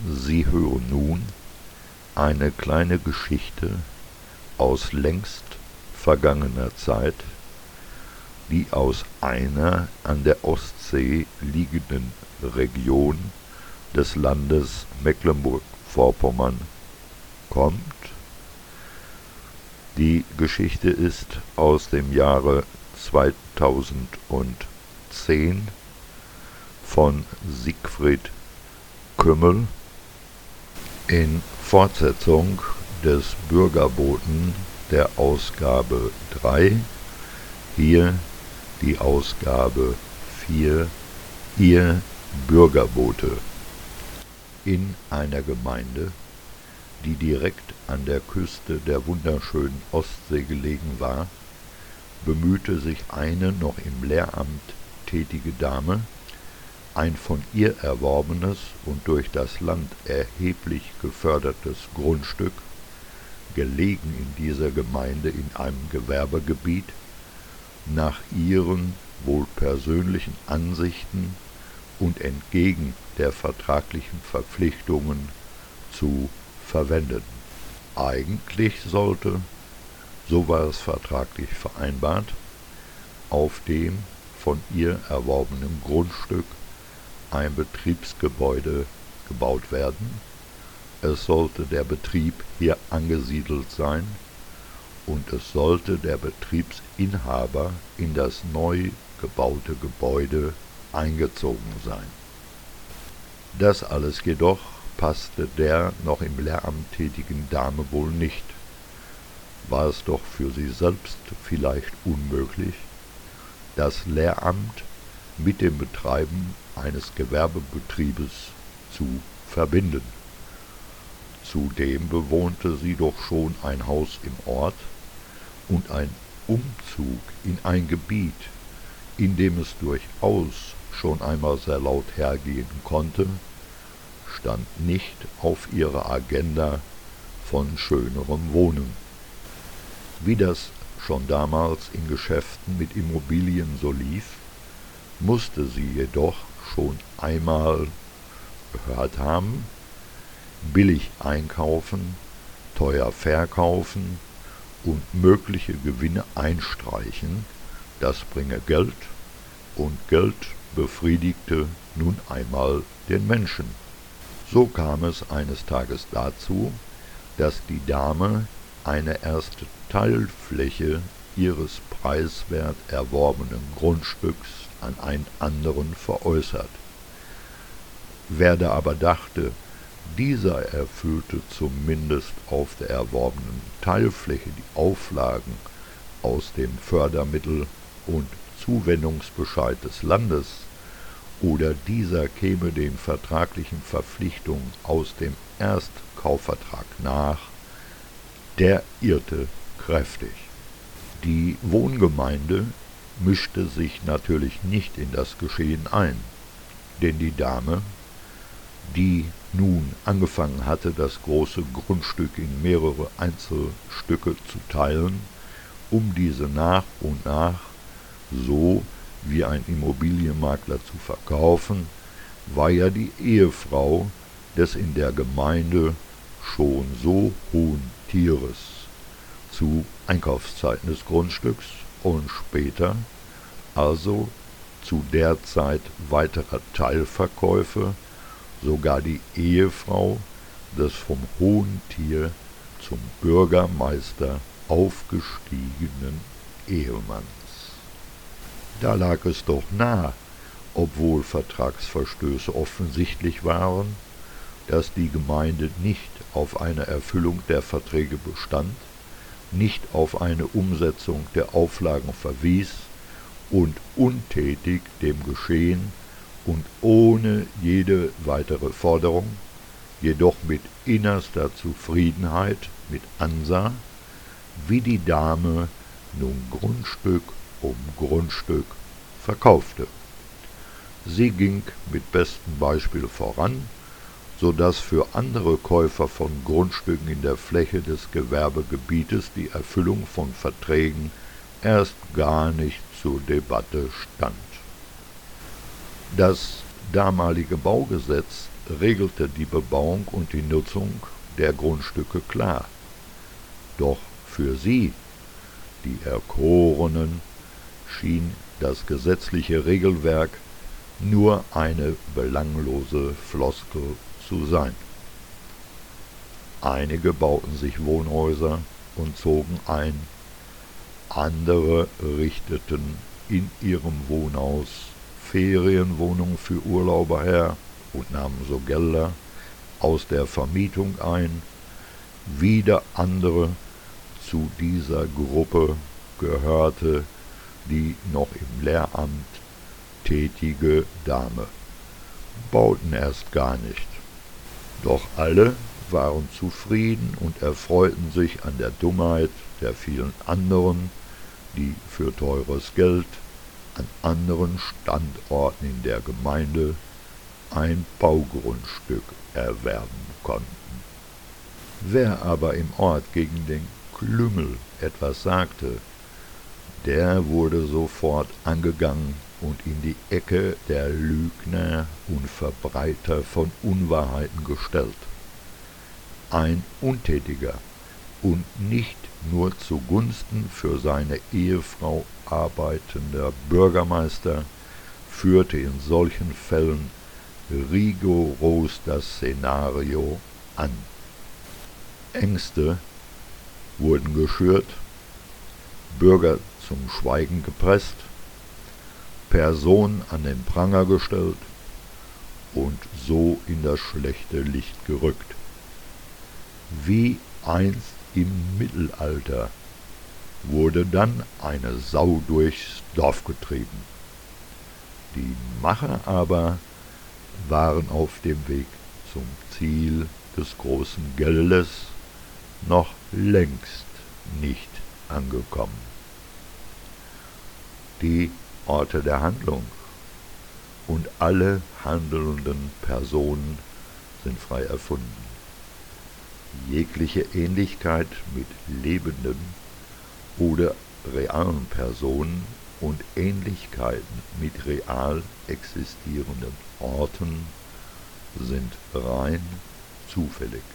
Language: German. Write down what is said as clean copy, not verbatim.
Sie hören nun eine kleine Geschichte aus längst vergangener Zeit, die aus einer an der Ostsee liegenden Region des Landes Mecklenburg-Vorpommern kommt. Die Geschichte ist aus dem Jahre 2010 von Siegfried Kümmel in Fortsetzung des Bürgerboten der Ausgabe 3, hier die Ausgabe 4, Ihr Bürgerbote. In einer Gemeinde, die direkt an der Küste der wunderschönen Ostsee gelegen war, bemühte sich eine noch im Lehramt tätige Dame, ein von ihr erworbenes und durch das Land erheblich gefördertes Grundstück, gelegen in dieser Gemeinde in einem Gewerbegebiet, nach ihren wohl persönlichen Ansichten und entgegen der vertraglichen Verpflichtungen zu verwenden. Eigentlich sollte, so war es vertraglich vereinbart, auf dem von ihr erworbenen Grundstück ein Betriebsgebäude gebaut werden. Es sollte der Betrieb hier angesiedelt sein und es sollte der Betriebsinhaber in das neu gebaute Gebäude eingezogen sein. Das alles jedoch passte der noch im Lehramt tätigen Dame wohl nicht. War es doch für sie selbst vielleicht unmöglich, das Lehramt mit dem Betreiben eines Gewerbebetriebes zu verbinden. Zudem bewohnte sie doch schon ein Haus im Ort, und ein Umzug in ein Gebiet, in dem es durchaus schon einmal sehr laut hergehen konnte, stand nicht auf ihrer Agenda von schönerem Wohnen. Wie das schon damals in Geschäften mit Immobilien so lief, musste sie jedoch schon einmal gehört haben: billig einkaufen, teuer verkaufen und mögliche Gewinne einstreichen, das bringe Geld, und Geld befriedigte nun einmal den Menschen. So kam es eines Tages dazu, dass die Dame eine erste Teilfläche ihres preiswert erworbenen Grundstücks an einen anderen veräußert. Wer da aber dachte, dieser erfüllte zumindest auf der erworbenen Teilfläche die Auflagen aus dem Fördermittel- und Zuwendungsbescheid des Landes, oder dieser käme den vertraglichen Verpflichtungen aus dem Erstkaufvertrag nach, der irrte kräftig. Die Wohngemeinde mischte sich natürlich nicht in das Geschehen ein, denn die Dame, die nun angefangen hatte, das große Grundstück in mehrere Einzelstücke zu teilen, um diese nach und nach, so wie ein Immobilienmakler, zu verkaufen, war ja die Ehefrau des in der Gemeinde schon so hohen Tieres zu Einkaufszeiten des Grundstücks und später, also zu der Zeit weiterer Teilverkäufe, sogar die Ehefrau des vom hohen Tier zum Bürgermeister aufgestiegenen Ehemanns. Da lag es doch nahe, obwohl Vertragsverstöße offensichtlich waren, dass die Gemeinde nicht auf eine Erfüllung der Verträge bestand, nicht auf eine Umsetzung der Auflagen verwies und untätig dem Geschehen und ohne jede weitere Forderung, jedoch mit innerster Zufriedenheit mit ansah, wie die Dame nun Grundstück um Grundstück verkaufte. Sie ging mit bestem Beispiel voran, so dass für andere Käufer von Grundstücken in der Fläche des Gewerbegebietes die Erfüllung von Verträgen erst gar nicht zur Debatte stand. Das damalige Baugesetz regelte die Bebauung und die Nutzung der Grundstücke klar. Doch für sie, die Erkorenen, schien das gesetzliche Regelwerk nur eine belanglose Floskel zu sein. Einige bauten sich Wohnhäuser und zogen ein, andere richteten in ihrem Wohnhaus Ferienwohnungen für Urlauber her und nahmen so Gelder aus der Vermietung ein. Wieder andere, zu dieser Gruppe gehörte die noch im Lehramt tätige Dame, bauten erst gar nicht. Doch alle waren zufrieden und erfreuten sich an der Dummheit der vielen anderen, die für teures Geld an anderen Standorten in der Gemeinde ein Baugrundstück erwerben konnten. Wer aber im Ort gegen den Klüngel etwas sagte, der wurde sofort angegangen und in die Ecke der Lügner und Verbreiter von Unwahrheiten gestellt. Ein untätiger und nicht nur zugunsten für seine Ehefrau arbeitender Bürgermeister führte in solchen Fällen rigoros das Szenario an. Ängste wurden geschürt, Bürger zum Schweigen gepresst, Personen an den Pranger gestellt und so in das schlechte Licht gerückt. Wie einst im Mittelalter wurde dann eine Sau durchs Dorf getrieben. Die Macher aber waren auf dem Weg zum Ziel des großen Geldes noch längst nicht angekommen. Die Orte der Handlung und alle handelnden Personen sind frei erfunden. Jegliche Ähnlichkeit mit lebenden oder realen Personen und Ähnlichkeiten mit real existierenden Orten sind rein zufällig.